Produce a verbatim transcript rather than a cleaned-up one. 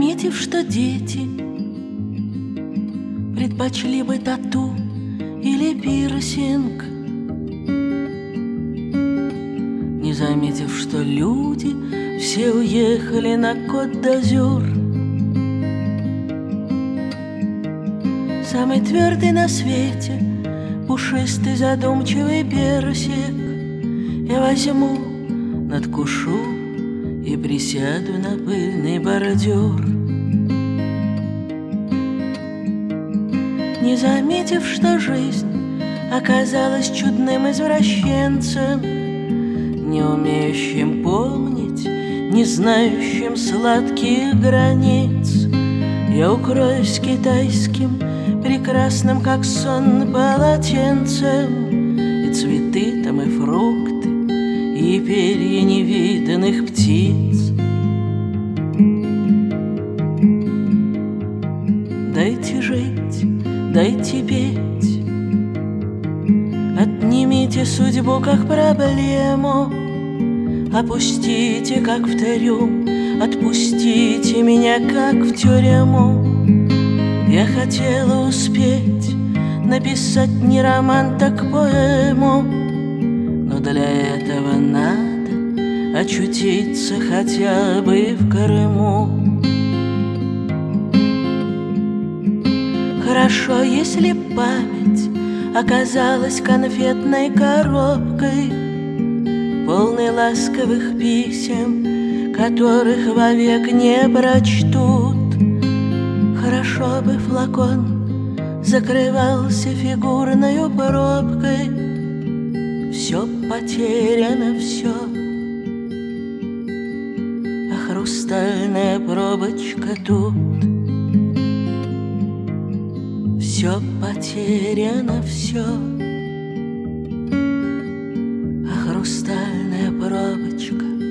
заметив, что дети предпочли бы тату или пирсинг, не заметив, что люди все уехали на Кот-д'Азур. Самый твердый на свете, пушистый задумчивый персик я возьму, надкушу и присяду на пыльный бордюр. Не заметив, что жизнь оказалась чудным извращенцем, не умеющим помнить, не знающим сладких границ, я укроюсь китайским, прекрасным, как сон, полотенцем, и цветы там, и фрукты, и перья невиданных птиц. Дайте жить, дайте петь, отнимите судьбу как проблему, опустите, как в трюм, отпустите меня, как в тюрьму. Я хотела успеть написать не роман, так поэму, но для этого надо очутиться хотя бы в Крыму. Хорошо, если память оказалась конфетной коробкой, полной ласковых писем, которых вовек не прочтут. Хорошо бы флакон закрывался фигурною пробкой. Все потеряно, все, а хрустальная пробочка тут. Все потеряно, все, а хрустальная пробочка